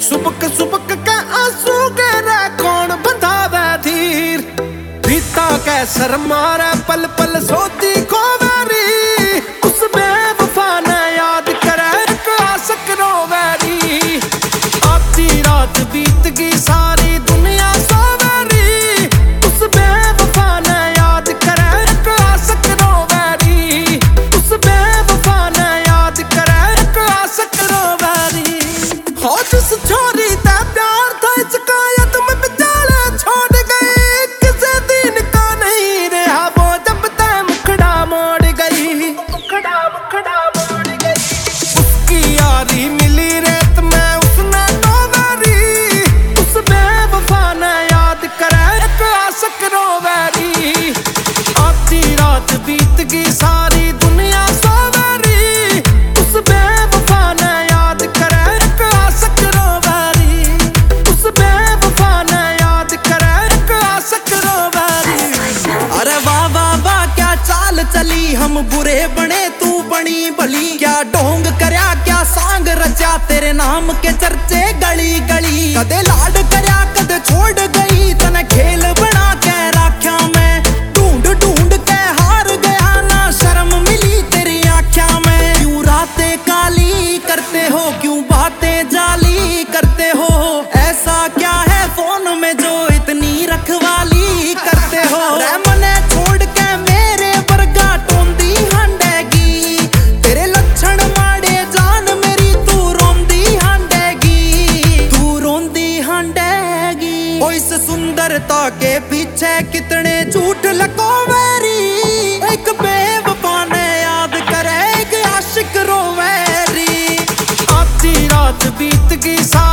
सुबक सुबक के आंसू गिरे कौन बंधावे धीर, पीता कैसर मारे पल पल सोती खोवेरी, उस बेवफा ने याद करे एक आशिक रोवेरी। आधी रात बीत गई सारी दुनिया सोवेरी, उस बेवफा ने याद करे एक आशिक रोवेरी, उस बेवफा ने याद करे एक आशिक रोवेरी। हो जिस छोरी दा प्यार था इसका याद में बेचारे छोड़ गई, किसी दिन का नहीं रहा वो जब तय मुखड़ा मोड़ गई, मुखड़ा मुखड़ा मोड़ गई। उसकी यारी मिली रेत में उसने डोबेरी, उस बेवफा ने याद करे एक आशिक रोवेरी। आधी रात बीत गई सारी दुनिया सोवेरी, उस बेवफा ने याद करे एक आशिक रोवेरी, उस बेवफा ने याद करे एक आशिक रोवेरी। अरे वाह वाह वाह क्या चाल चली, हम बुरे बने तू बनी भली, क्या ढोंग करया क्या सांग रचा, तेरे नाम के चर्चे गली गली। कदे लाड करया कदे छोड़ गई, तने खेल बना के राख्या मैं, ढूंढ ढूंढ के हार गया ना शर्म मिली तेरी आँख्या में। क्यों रातें काली करते हो, क्यों बातें जाली करते हो, ऐसा क्या है फोन में जो इतनी रखवाली करते हो। मने छोड़ के मेरे बरगा टोंदी हंडेगी, तेरे लक्षण माड़े जान मेरी तू रोंदी हंडेगी, तू रोंदी हंडेगी। ओ इस सुंदरता के पीछे कितने झूठ लकोवेरी, एक बेवफा ने याद करे एक आशिक रोवेरी। आधी रात बीत गई